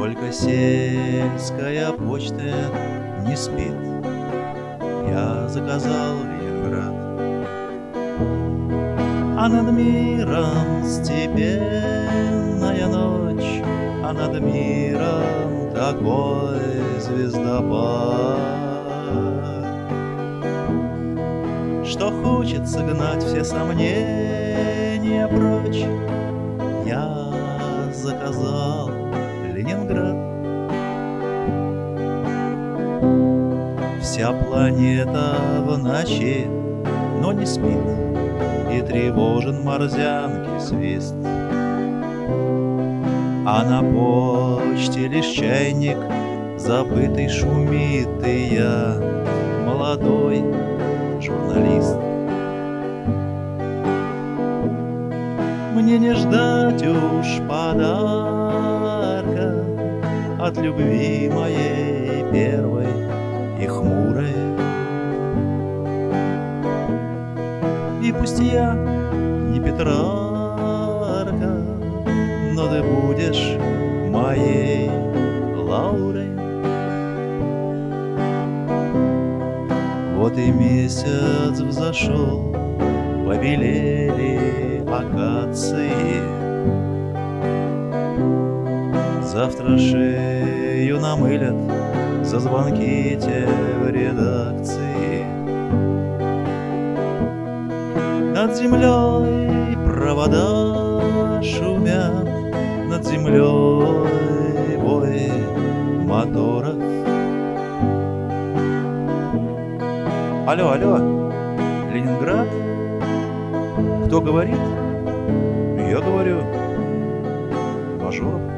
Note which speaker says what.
Speaker 1: Только сельская почта не спит. Я заказал Ленинград. А над миром степенная ночь, а над миром такой звездопад, что хочется гнать все сомнения прочь. Я заказал Ленинград. Вся планета в ночи, но не спит, и тревожен морзянки свист. А на почте лишь чайник забытый шумит, и я молодой журналист. Мне не ждать уж подарка от любви моей первой и хмурой. И пусть я не Петрарка, но ты будешь моей Лаурой. Вот и месяц взошел, побелели акации. Завтра шею намылят за звонки те в редакции. Над землей провода шумят, над землей вой моторов. Алло, алло, Ленинград? Кто говорит? Я говорю, мажор.